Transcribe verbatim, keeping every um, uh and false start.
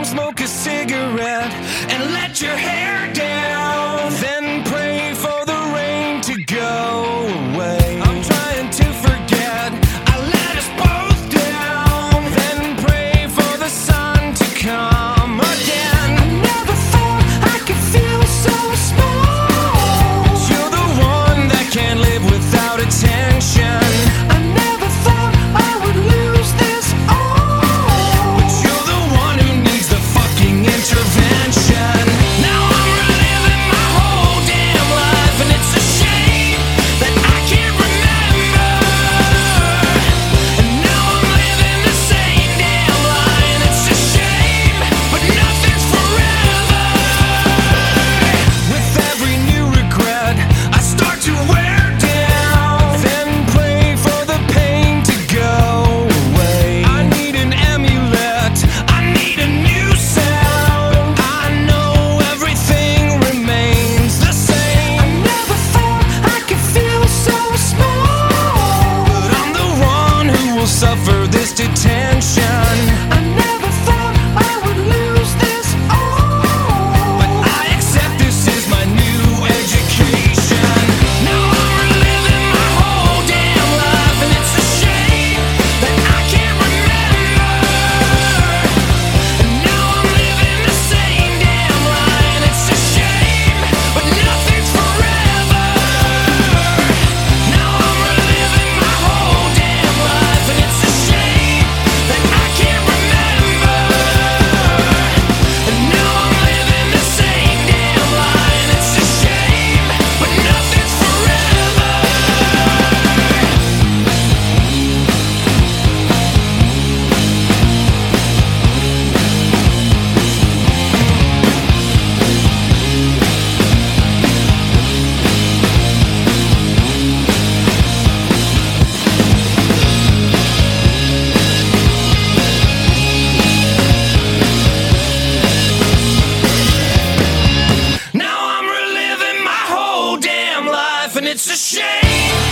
smoke a cigarette, and let your hair down. Then pray for the rain to go away. I'm trying to forget I let us both down. Then pray for the sun to come again. I never thought I could feel so small. But you're the one that can't live without attention. I never thought I would lose this all. But you're the one who needs the fucking intervention. Now I'm reliving my whole damn life, and it's a shame that I can't remember. And now I'm living the same damn lie, and it's a shame, but nothing's forever. With every new regret, I start to wear down. Then pray for the pain to go away. I need an amulet, I need a new sound. I know everything remains the same. I never thought I could feel so small. But I'm the one who will suffer this detention. I never thought I would lose this all. But I accept this is my new education. Now I'm reliving my whole damn life, and it's a shame that I can't remember. And now I'm living the same damn lie, and it's a shame, but nothing's forever. Now I'm reliving my whole damn life, and it's a shame that I can't remember. And now I'm living the same damn lie, and it's a shame, but nothing's forever. Now I'm reliving my whole damn life, and it's a shame.